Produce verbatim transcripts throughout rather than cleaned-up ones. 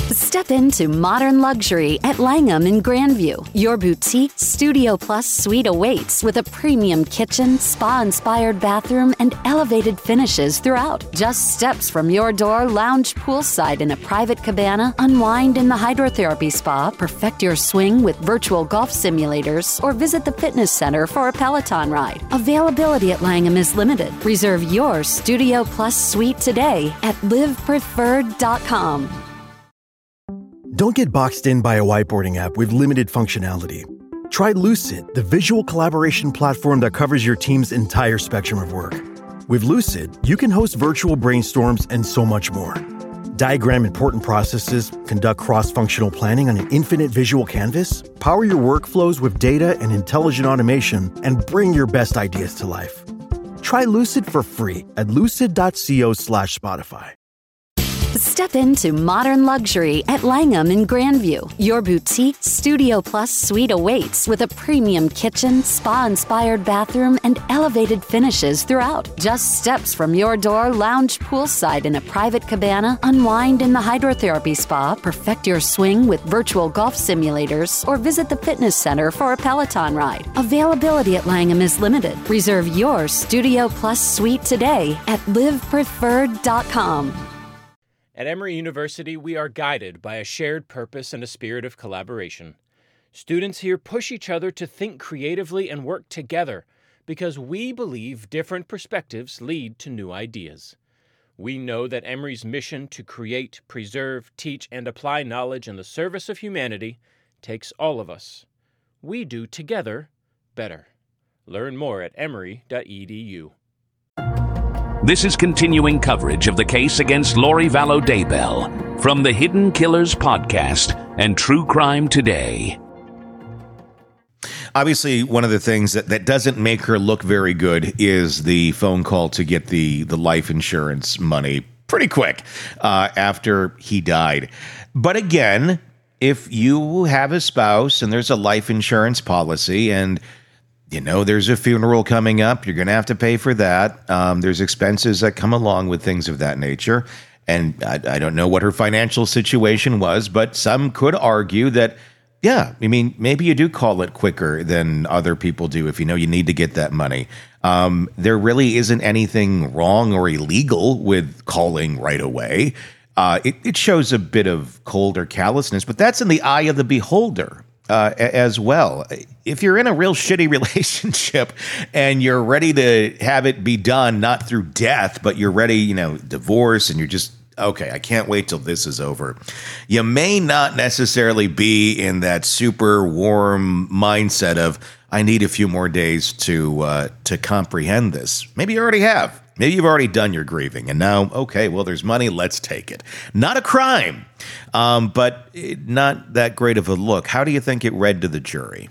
Step into modern luxury at Langham in Grandview. Your boutique Studio Plus suite awaits with a premium kitchen, spa-inspired bathroom, and elevated finishes throughout. Just steps from your door, lounge poolside in a private cabana, unwind in the hydrotherapy spa, perfect your swing with virtual golf simulators, or visit the fitness center for a Peloton ride. Availability at Langham is limited. Reserve your Studio Plus suite today at live preferred dot com. Don't get boxed in by a whiteboarding app with limited functionality. Try Lucid, the visual collaboration platform that covers your team's entire spectrum of work. With Lucid, you can host virtual brainstorms and so much more. Diagram important processes, conduct cross-functional planning on an infinite visual canvas, power your workflows with data and intelligent automation, and bring your best ideas to life. Try Lucid for free at lucid.co slash Spotify. Step into modern luxury at Langham in Grandview. Your boutique Studio Plus suite awaits with a premium kitchen, spa-inspired bathroom, and elevated finishes throughout. Just steps from your door, lounge poolside in a private cabana, unwind in the hydrotherapy spa, perfect your swing with virtual golf simulators, or visit the fitness center for a Peloton ride. Availability at Langham is limited. Reserve your Studio Plus suite today at live preferred dot com. At Emory University, we are guided by a shared purpose and a spirit of collaboration. Students here push each other to think creatively and work together because we believe different perspectives lead to new ideas. We know that Emory's mission to create, preserve, teach, and apply knowledge in the service of humanity takes all of us. We do together better. Learn more at emory dot e d u. This is continuing coverage of the case against Lori Vallow Daybell from the Hidden Killers podcast and True Crime Today. Obviously, one of the things that, that doesn't make her look very good is the phone call to get the, the life insurance money pretty quick uh, after he died. But again, if you have a spouse and there's a life insurance policy and you know, there's a funeral coming up. You're going to have to pay for that. Um, there's expenses that come along with things of that nature. And I, I don't know what her financial situation was, but some could argue that, yeah, I mean, maybe you do call it quicker than other people do if you know you need to get that money. Um, there really isn't anything wrong or illegal with calling right away. Uh, it, it shows a bit of cold or callousness, but that's in the eye of the beholder. Uh, as well. If you're in a real shitty relationship and you're ready to have it be done, not through death, but you're ready, you know, divorce, and you're just, okay, I can't wait till this is over. You may not necessarily be in that super warm mindset of, I need a few more days to uh, to comprehend this. Maybe you already have. Maybe you've already done your grieving, and now, okay, well, there's money, let's take it. Not a crime, um, but not that great of a look. How do you think it read to the jury?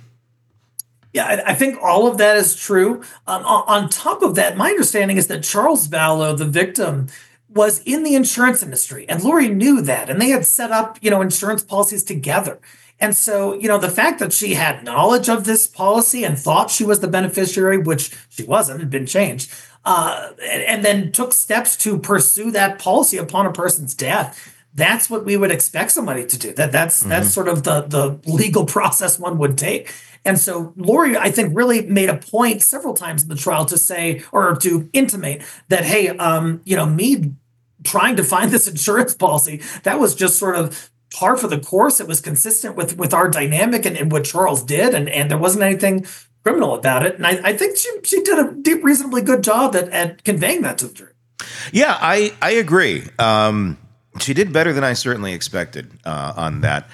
Yeah, I, I think all of that is true. Um, on, on top of that, my understanding is that Charles Vallow, the victim, was in the insurance industry, and Lori knew that, and they had set up, you know, insurance policies together. And so, you know, the fact that she had knowledge of this policy and thought she was the beneficiary, which she wasn't, had been changed, uh, and, and then took steps to pursue that policy upon a person's death. That's what we would expect somebody to do. That that's mm-hmm. that's sort of the the legal process one would take. And so Lori, I think, really made a point several times in the trial to say, or to intimate that, hey, um, you know, me trying to find this insurance policy, that was just sort of par for the course. It was consistent with with our dynamic and, and what Charles did, and, and there wasn't anything criminal about it. And I, I think she she did a deep, reasonably good job at, at conveying that to the jury. Yeah, I, I agree. Um, she did better than I certainly expected uh, on that.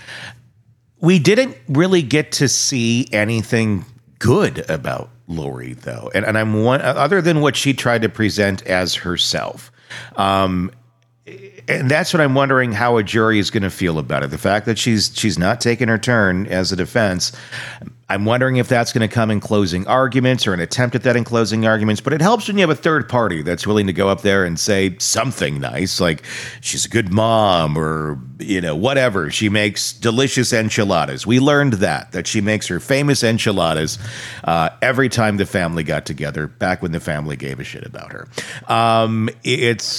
We didn't really get to see anything good about Lori, though. And, and I'm one, other than what she tried to present as herself. Um, And that's what I'm wondering how a jury is going to feel about it. The fact that she's she's not taking her turn as a defense, I'm wondering if that's going to come in closing arguments or an attempt at that in closing arguments. But it helps when you have a third party that's willing to go up there and say something nice, like she's a good mom or, you know, whatever. She makes delicious enchiladas. We learned that, that she makes her famous enchiladas uh, every time the family got together, back when the family gave a shit about her. Um, it's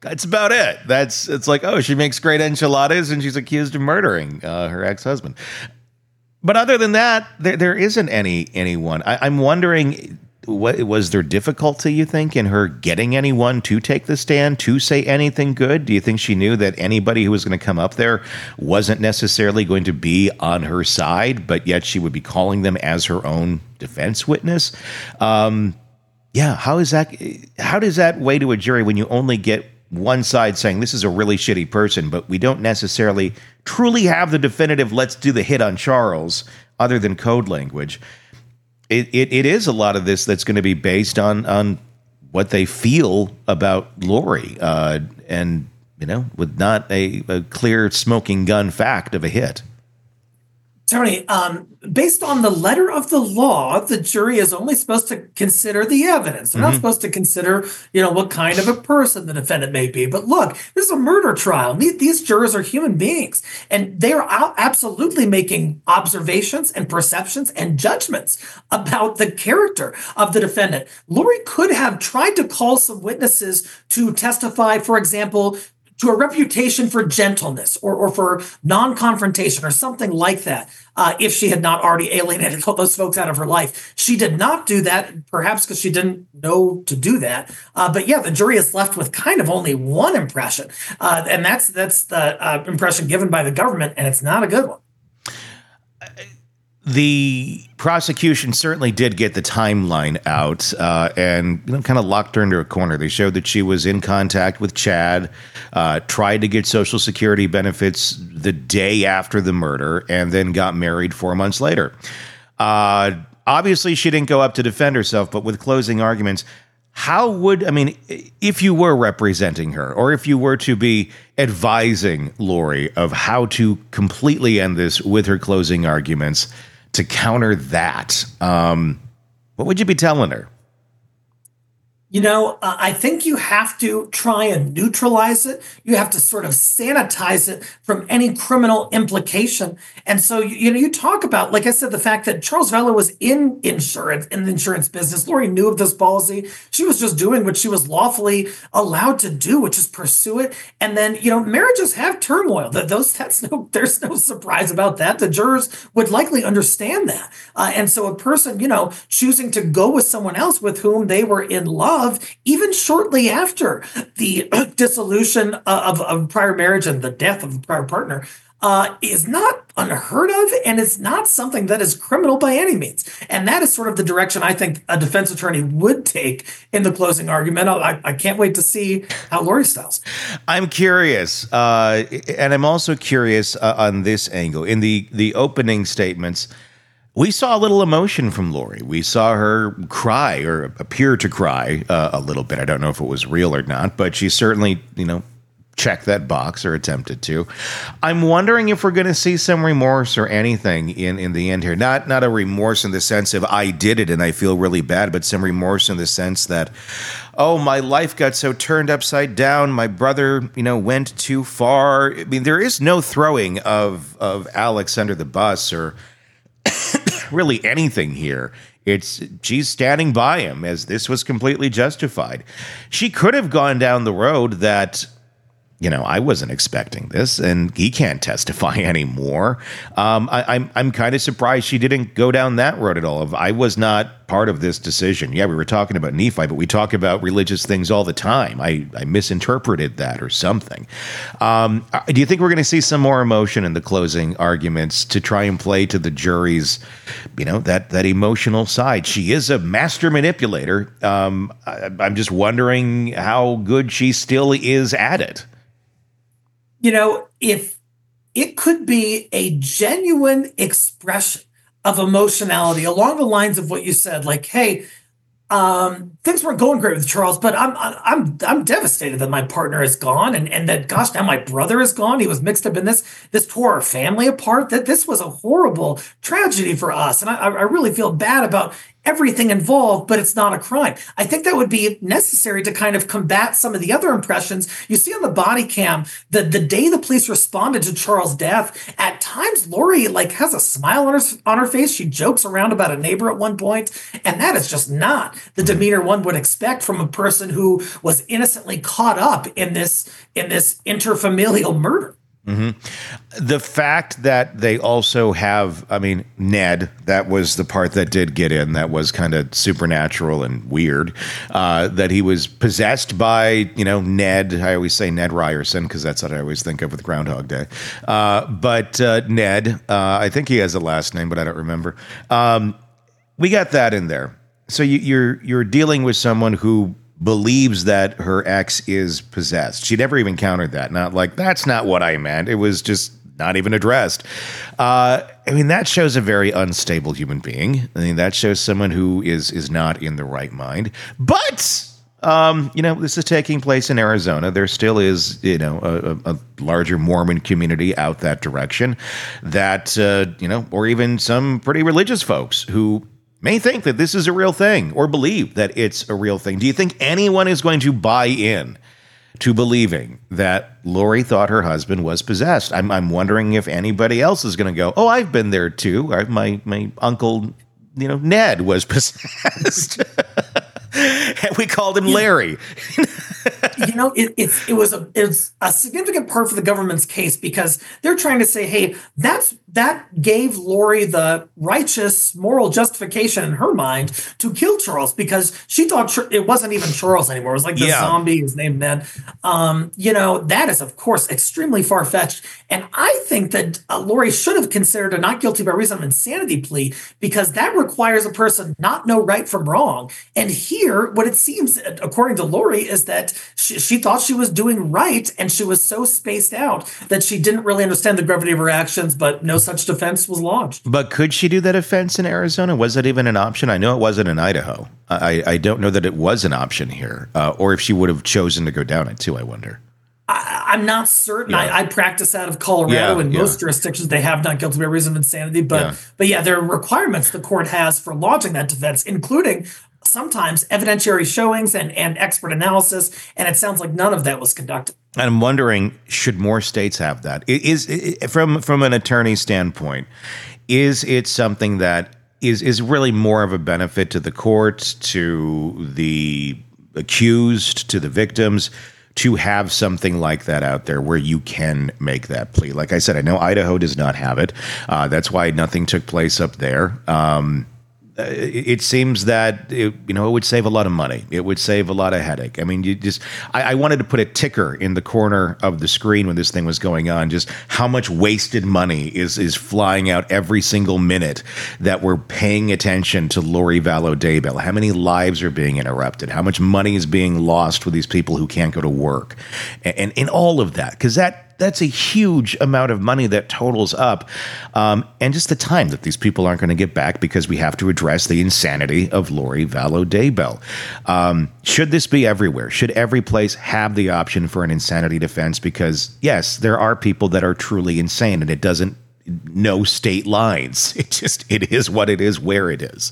That's about it. That's it's like, oh, she makes great enchiladas and she's accused of murdering uh, her ex-husband. But other than that, there there isn't any anyone. I, I'm wondering, what was there difficulty, you think, in her getting anyone to take the stand, to say anything good? Do you think she knew that anybody who was going to come up there wasn't necessarily going to be on her side, but yet she would be calling them as her own defense witness? Um, yeah, how is that? How does that weigh to a jury when you only get one side saying this is a really shitty person, but we don't necessarily truly have the definitive let's do the hit on Charles other than code language? It, it it is a lot of this that's going to be based on on what they feel about Lori, uh, and you know, with not a, a clear smoking gun fact of a hit. Tony, um, based on the letter of the law, the jury is only supposed to consider the evidence. They're mm-hmm. not supposed to consider, you know, what kind of a person the defendant may be. But look, this is a murder trial. These, these jurors are human beings, and they are absolutely making observations and perceptions and judgments about the character of the defendant. Lori could have tried to call some witnesses to testify, for example, to a reputation for gentleness or, or for non-confrontation or something like that, uh, if she had not already alienated all those folks out of her life. She did not do that, perhaps because she didn't know to do that. Uh, but yeah, the jury is left with kind of only one impression, uh, and that's that's the uh, impression given by the government, and it's not a good one. The prosecution certainly did get the timeline out uh, and you know, kind of locked her into a corner. They showed that she was in contact with Chad, uh, tried to get Social Security benefits the day after the murder, and then got married four months later. Uh, obviously, she didn't go up to defend herself, but with closing arguments, how would, I mean, if you were representing her or if you were to be advising Lori of how to completely end this with her closing arguments, to counter that, um, what would you be telling her? You know, uh, I think you have to try and neutralize it. You have to sort of sanitize it from any criminal implication. And so, you, you know, you talk about, like I said, the fact that Charles Vallow was in insurance, in the insurance business. Lori knew of this policy. She was just doing what she was lawfully allowed to do, which is pursue it. And then, you know, marriages have turmoil. That those that's no, there's no surprise about that. The jurors would likely understand that. Uh, and so, a person, you know, choosing to go with someone else with whom they were in love, even shortly after the dissolution of, of prior marriage and the death of the prior partner, uh, is not unheard of, and it's not something that is criminal by any means. And that is sort of the direction I think a defense attorney would take in the closing argument. I, I can't wait to see how Lori styles. I'm curious, uh, and I'm also curious uh, on this angle. In the, the opening statements, we saw a little emotion from Lori. We saw her cry or appear to cry uh, a little bit. I don't know if it was real or not, but she certainly, you know, checked that box or attempted to. I'm wondering if we're going to see some remorse or anything in, in the end here. Not not a remorse in the sense of I did it and I feel really bad, but some remorse in the sense that, oh, my life got so turned upside down. My brother, you know, went too far. I mean, there is no throwing of of Alex under the bus or really anything here. It's she's standing by him as this was completely justified. She could have gone down the road that, you know, I wasn't expecting this, and he can't testify anymore. Um, I, I'm I'm kind of surprised she didn't go down that road at all. If I was not part of this decision, yeah, we were talking about Nephi, but we talk about religious things all the time. I, I misinterpreted that or something. Um, do you think we're going to see some more emotion in the closing arguments to try and play to the jury's, you know, that that emotional side? She is a master manipulator. Um, I, I'm just wondering how good she still is at it. You know, if it could be a genuine expression of emotionality along the lines of what you said, like, hey, um, things weren't going great with Charles, but I'm I'm I'm devastated that my partner is gone, and, and that, gosh, now my brother is gone. He was mixed up in this. This tore our family apart. That this was a horrible tragedy for us, and I, I really feel bad about everything involved, but it's not a crime. I think that would be necessary to kind of combat some of the other impressions you see on the body cam. The, the day the police responded to Charles' death, at times Lori like has a smile on her, on her face. She jokes around about a neighbor at one point, and that is just not the demeanor one would expect from a person who was innocently caught up in this in this interfamilial murder. Mm-hmm. The fact that they also have, I mean, Ned, that was the part that did get in, that was kind of supernatural and weird, uh, that he was possessed by, you know, Ned. I always say Ned Ryerson because that's what I always think of with Groundhog Day. Uh, but uh, Ned, uh, I think he has a last name, but I don't remember. Um, we got that in there. So you, you're you're dealing with someone who believes that her ex is possessed. She never even countered that. Not like, that's not what I meant. It was just not even addressed. Uh, I mean, that shows a very unstable human being. I mean, that shows someone who is is not in the right mind. But, um, you know, this is taking place in Arizona. There still is, you know, a, a larger Mormon community out that direction that, uh, you know, or even some pretty religious folks who may think that this is a real thing or believe that it's a real thing. Do you think anyone is going to buy in to believing that Lori thought her husband was possessed? I'm, I'm wondering if anybody else is going to go, oh, I've been there too. I, my, my uncle, you know, Ned was possessed. And we called him Larry. You know, it, it's it was a it's a significant part for the government's case because they're trying to say, hey, that's that gave Lori the righteous moral justification in her mind to kill Charles because she thought it wasn't even Charles anymore. It was like the yeah. zombie who's named Ned. Um, you know, that is, of course, extremely far-fetched. And I think that uh, Lori should have considered a not guilty by reason of insanity plea because that requires a person not know right from wrong. And here, what it seems, according to Lori, is that she, she thought she was doing right and she was so spaced out that she didn't really understand the gravity of her actions, but no such defense was lodged. But could she do that offense in Arizona? Was that even an option? I know it wasn't in Idaho. I, I don't know that it was an option here, uh, or if she would have chosen to go down it too, I wonder. I, I'm not certain. Yeah. I, I practice out of Colorado. Yeah, in yeah. most jurisdictions, they have not guilty by reason of insanity. But yeah. but yeah, there are requirements the court has for lodging that defense, including sometimes evidentiary showings and, and expert analysis. And it sounds like none of that was conducted. I'm wondering, should more states have that? Is, is from from an attorney standpoint, is it something that is is really more of a benefit to the court, to the accused, to the victims, to have something like that out there where you can make that plea? Like I said, I know Idaho does not have it. Uh, that's why nothing took place up there. Um, it seems that it, you know, it would save a lot of money. It would save a lot of headache. I mean, you just I, I wanted to put a ticker in the corner of the screen when this thing was going on. Just how much wasted money is is flying out every single minute that we're paying attention to Lori Vallow Daybell. How many lives are being interrupted? How much money is being lost with these people who can't go to work, and and, and all of that, because that. That's a huge amount of money that totals up. Um, and just the time that these people aren't going to get back because we have to address the insanity of Lori Vallow Daybell. Um, should this be everywhere? Should every place have the option for an insanity defense? Because, yes, there are people that are truly insane and it doesn't know state lines. It just, it is what it is where it is.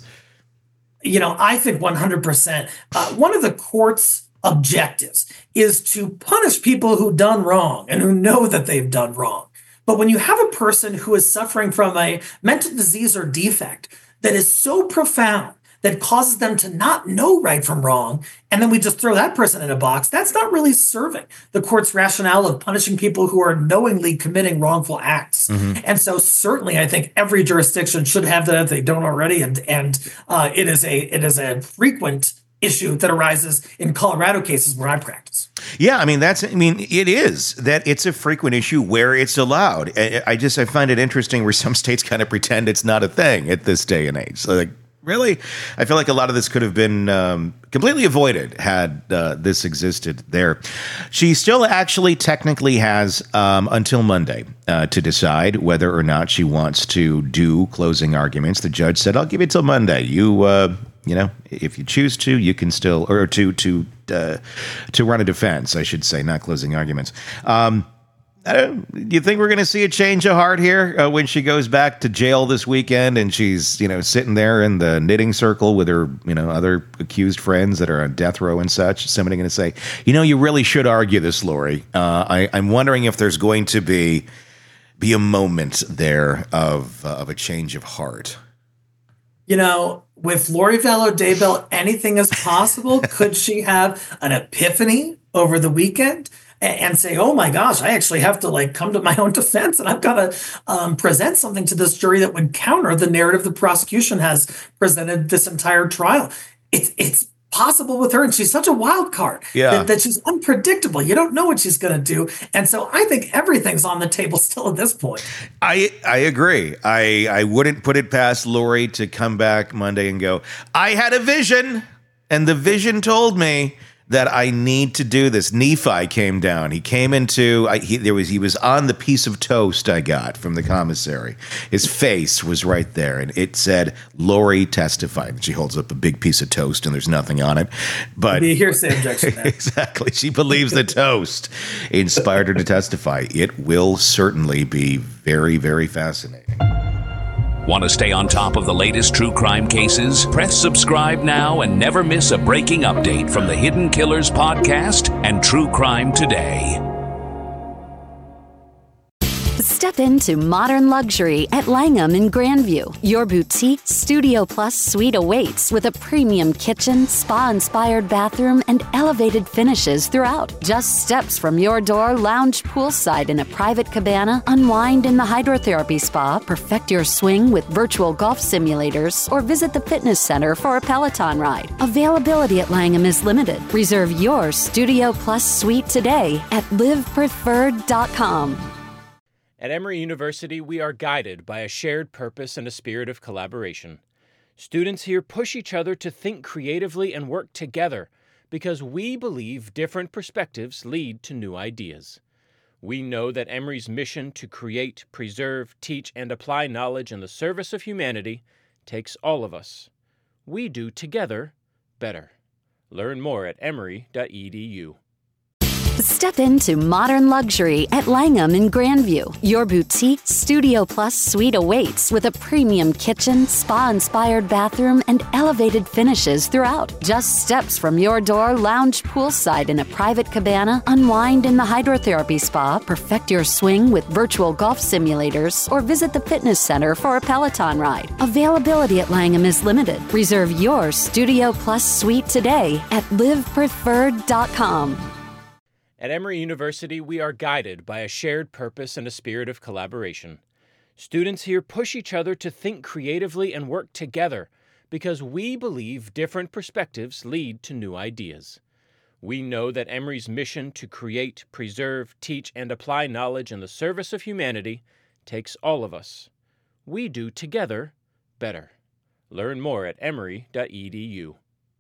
You know, I think one hundred percent. Uh, one of the court's objectives is to punish people who've done wrong and who know that they've done wrong. But when you have a person who is suffering from a mental disease or defect that is so profound that causes them to not know right from wrong, and then we just throw that person in a box, that's not really serving the court's rationale of punishing people who are knowingly committing wrongful acts. Mm-hmm. And so certainly I think every jurisdiction should have that if they don't already. And and uh, it is a it is a frequent issue that arises in Colorado cases where I practice. Yeah, I mean, that's, I mean, it is that it's a frequent issue where it's allowed. I, I just, I find it interesting where some states kind of pretend it's not a thing at this day and age. So like, really? I feel like a lot of this could have been um, completely avoided had uh, this existed there. She still actually technically has um, until Monday uh, to decide whether or not she wants to do closing arguments. The judge said, I'll give you till Monday. You, uh, you know, if you choose to, you can still, or to to uh, to run a defense, I should say, not closing arguments. Um, I don't, do you think we're going to see a change of heart here uh, when she goes back to jail this weekend and she's, you know, sitting there in the knitting circle with her, you know, other accused friends that are on death row and such? Somebody going to say, you know, you really should argue this, Lori. Uh, I, I'm wondering if there's going to be be a moment there of uh, of a change of heart. You know, with Lori Vallow Daybell, anything is possible. Could she have an epiphany over the weekend and say, oh my gosh, I actually have to like come to my own defense and I've got to um, present something to this jury that would counter the narrative the prosecution has presented this entire trial. It's it's possible with her, and she's such a wild card yeah. that, that she's unpredictable. You don't know what she's going to do. And so I think everything's on the table still at this point. I I agree. I, I wouldn't put it past Lori to come back Monday and go, I had a vision, and the vision told me that I need to do this. Nephi came down. He came into, I, he, there was, he was on the piece of toast I got from the commissary. His face was right there, and it said, Lori testified. She holds up a big piece of toast, and there's nothing on it. But be a hearsay objection. Exactly. She believes the toast inspired her to testify. It will certainly be very, very fascinating. Want to stay on top of the latest true crime cases? Press subscribe now and never miss a breaking update from the Hidden Killers podcast and True Crime Today. Step into modern luxury at Langham in Grandview. Your boutique Studio Plus suite awaits with a premium kitchen, spa-inspired bathroom, and elevated finishes throughout. Just steps from your door, lounge poolside in a private cabana, unwind in the hydrotherapy spa, perfect your swing with virtual golf simulators, or visit the fitness center for a Peloton ride. Availability at Langham is limited. Reserve your Studio Plus suite today at live preferred dot com. At Emory University, we are guided by a shared purpose and a spirit of collaboration. Students here push each other to think creatively and work together because we believe different perspectives lead to new ideas. We know that Emory's mission to create, preserve, teach, and apply knowledge in the service of humanity takes all of us. We do together better. Learn more at emory dot e d u. Step into modern luxury at Langham in Grandview. Your boutique Studio Plus suite awaits with a premium kitchen, spa-inspired bathroom, and elevated finishes throughout. Just steps from your door, lounge poolside in a private cabana, unwind in the hydrotherapy spa, perfect your swing with virtual golf simulators, or visit the fitness center for a Peloton ride. Availability at Langham is limited. Reserve your Studio Plus suite today at live preferred dot com. At Emory University, we are guided by a shared purpose and a spirit of collaboration. Students here push each other to think creatively and work together because we believe different perspectives lead to new ideas. We know that Emory's mission to create, preserve, teach, and apply knowledge in the service of humanity takes all of us. We do together better. Learn more at emory dot e d u.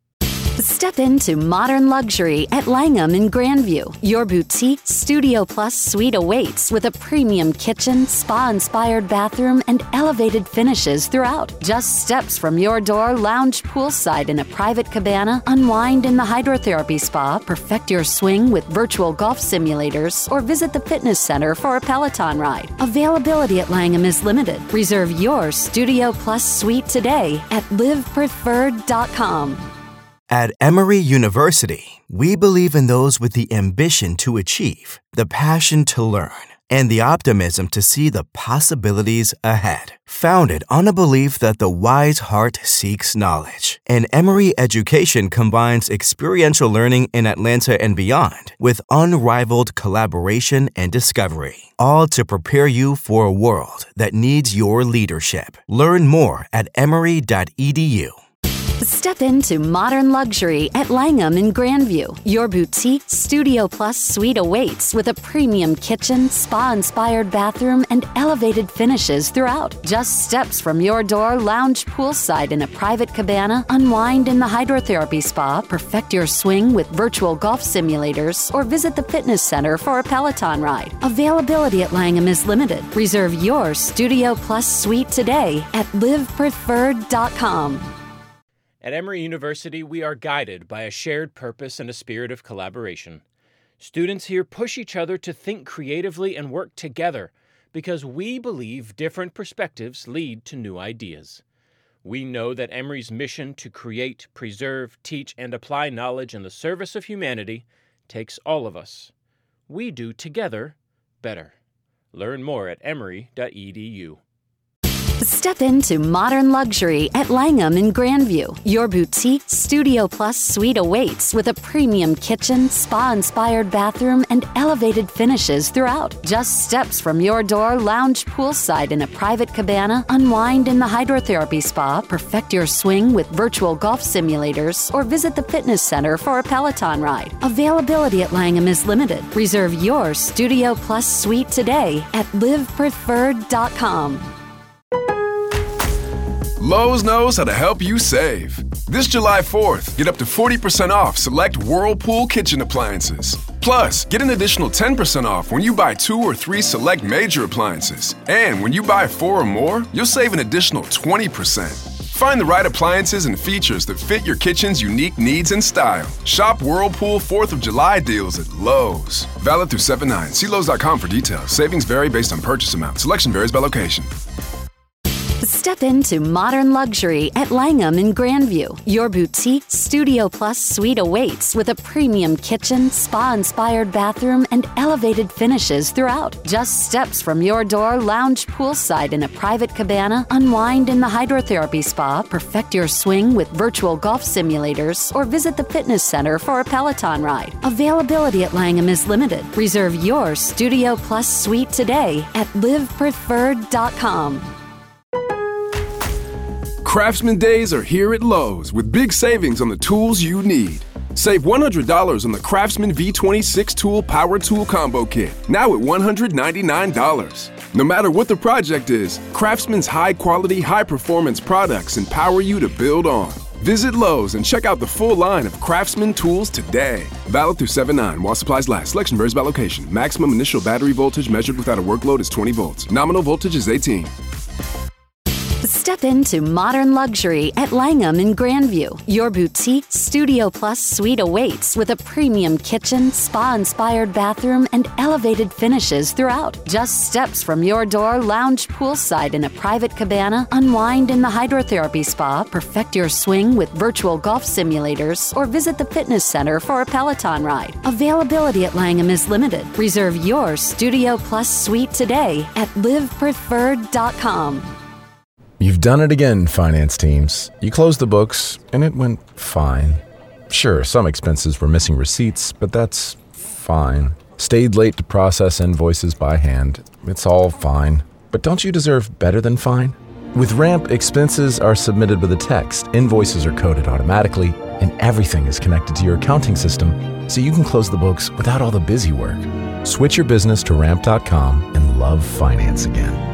Step into modern luxury at Langham in Grandview. Your boutique Studio Plus suite awaits with a premium kitchen, spa-inspired bathroom, and elevated finishes throughout. Just steps from your door, lounge poolside in a private cabana, unwind in the hydrotherapy spa, perfect your swing with virtual golf simulators, or visit the fitness center for a Peloton ride. Availability at Langham is limited. Reserve your Studio Plus suite today at live preferred dot com. At Emory University, we believe in those with the ambition to achieve, the passion to learn, and the optimism to see the possibilities ahead. Founded on a belief that the wise heart seeks knowledge, and Emory education combines experiential learning in Atlanta and beyond with unrivaled collaboration and discovery, all to prepare you for a world that needs your leadership. Learn more at emory dot e d u. Step into modern luxury at Langham in Grandview. Your boutique Studio Plus suite awaits with a premium kitchen, spa-inspired bathroom, and elevated finishes throughout. Just steps from your door, lounge poolside in a private cabana, unwind in the hydrotherapy spa, perfect your swing with virtual golf simulators, or visit the fitness center for a Peloton ride. Availability at Langham is limited. Reserve your Studio Plus suite today at live preferred dot com. At Emory University, we are guided by a shared purpose and a spirit of collaboration. Students here push each other to think creatively and work together because we believe different perspectives lead to new ideas. We know that Emory's mission to create, preserve, teach, and apply knowledge in the service of humanity takes all of us. We do together better. Learn more at emory dot e d u. Step into modern luxury at Langham in Grandview. Your boutique Studio Plus suite awaits with a premium kitchen, spa-inspired bathroom, and elevated finishes throughout. Just steps from your door, lounge poolside in a private cabana, unwind in the hydrotherapy spa, perfect your swing with virtual golf simulators, or visit the fitness center for a Peloton ride. Availability at Langham is limited. Reserve your Studio Plus suite today at live preferred dot com. Lowe's knows how to help you save. This July fourth, get up to forty percent off select Whirlpool kitchen appliances. Plus, get an additional ten percent off when you buy two or three select major appliances. And when you buy four or more, you'll save an additional twenty percent. Find the right appliances and features that fit your kitchen's unique needs and style. Shop Whirlpool fourth of July deals at Lowe's. Valid through seven nine. See Lowe's dot com for details. Savings vary based on purchase amount. Selection varies by location. Step into modern luxury at Langham in Grandview. Your boutique Studio Plus suite awaits with a premium kitchen, spa-inspired bathroom, and elevated finishes throughout. Just steps from your door, lounge poolside in a private cabana, unwind in the hydrotherapy spa, perfect your swing with virtual golf simulators, or visit the fitness center for a Peloton ride. Availability at Langham is limited. Reserve your Studio Plus suite today at live preferred dot com. Craftsman Days are here at Lowe's with big savings on the tools you need. Save one hundred dollars on the Craftsman V twenty-six Tool Power Tool Combo Kit, now at one hundred ninety-nine dollars. No matter what the project is, Craftsman's high-quality, high-performance products empower you to build on. Visit Lowe's and check out the full line of Craftsman tools today. Valid through seven nine while supplies last. Selection varies by location. Maximum initial battery voltage measured without a workload is twenty volts. Nominal voltage is eighteen. Step into modern luxury at Langham in Grandview. Your boutique Studio Plus suite awaits with a premium kitchen, spa-inspired bathroom, and elevated finishes throughout. Just steps from your door, lounge poolside in a private cabana, unwind in the hydrotherapy spa, perfect your swing with virtual golf simulators, or visit the fitness center for a Peloton ride. Availability at Langham is limited. Reserve your Studio Plus suite today at live preferred dot com. You've done it again, finance teams. You closed the books, and it went fine. Sure, some expenses were missing receipts, but that's fine. Stayed late to process invoices by hand. It's all fine. But don't you deserve better than fine? With Ramp, expenses are submitted with a text, invoices are coded automatically, and everything is connected to your accounting system, so you can close the books without all the busy work. Switch your business to ramp dot com and love finance again.